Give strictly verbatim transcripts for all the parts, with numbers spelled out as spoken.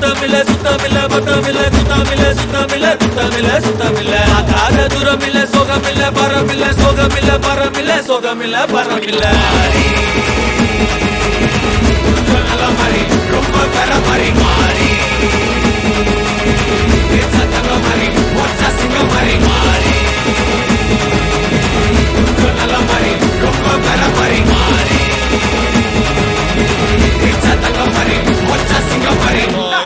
சுத்தமில்ல சுத்தமில்ல பத்தமில்ல குத்தமில்ல சுத்தமில்ல குத்தமில்ல சுத்தமில்ல ஆகாத தூரமில்ல சோகமில்ல பரமில்ல சோகமில்ல பரமில்ல சோகமில்ல பரமில்ல நல்ல மாதிரி ரொம்ப பெற மாதிரி மாறி சத்தங்க மாதிரி ஒற்ற சிங்க மாதிரி மாறி நல்ல மாதிரி ரொம்ப பெற மாதிரி மாறி சத்தங்க மாதிரி ஒற்ற சிங்க மாதிரி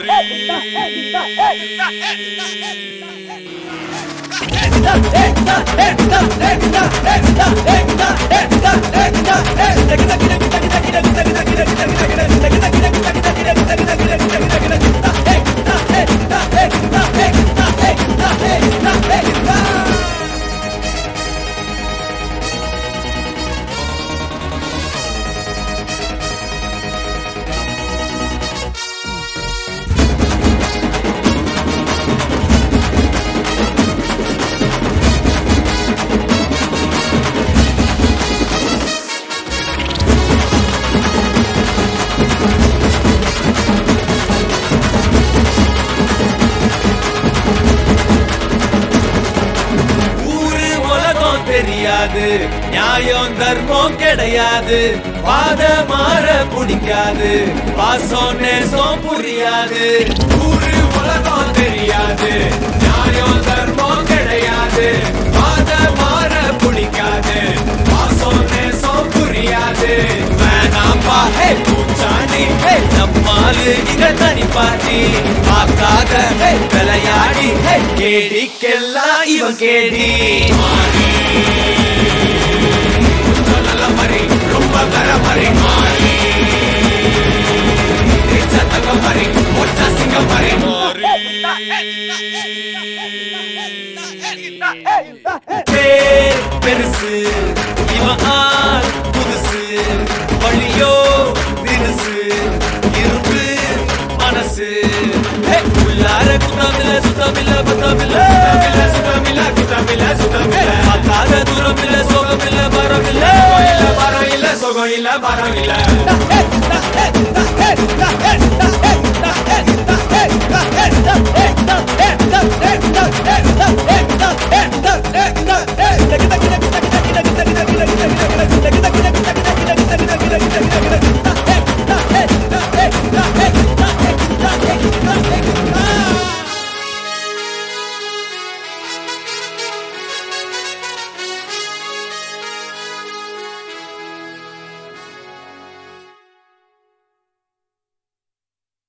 நியாயம் தர்மம் கிடையாது பாத மாற பிடிக்காது பாசம் நேசம் புரியாது ஊரு உலகம் தெரியாது நியாயம் தர்மம் கிடையாது பாத மாற பிடிக்காது பாசம் நேசம் புரியாது வேணாம்பா ஹே பூச்சாண்டி ஹே நம்மாலு இங்க தனி பாட்டி பார்க்காத ஹே விளையாடி ஹே கேடிக்கெல்லாம் இவன் கேடி ரொம்ப பெற மாதிரி மாறி சத்தங்க மாதிரி ஒற்ற சிங்க மாதிரி பேர் பெருசு இவன் ஆள் புதுசு வழியோ தினுசு இரும்பு மனசு உள்ளார குத்தமில்ல சுத்தமில்ல பத்தமில்ல சுத்தமில்ல குத்தமில்ல சுத்தமில்ல பார்க்காத தூரமில்ல சோகமில்ல பரமில்ல பரம் இல்ல சோகம் இல்ல பரம் இல்ல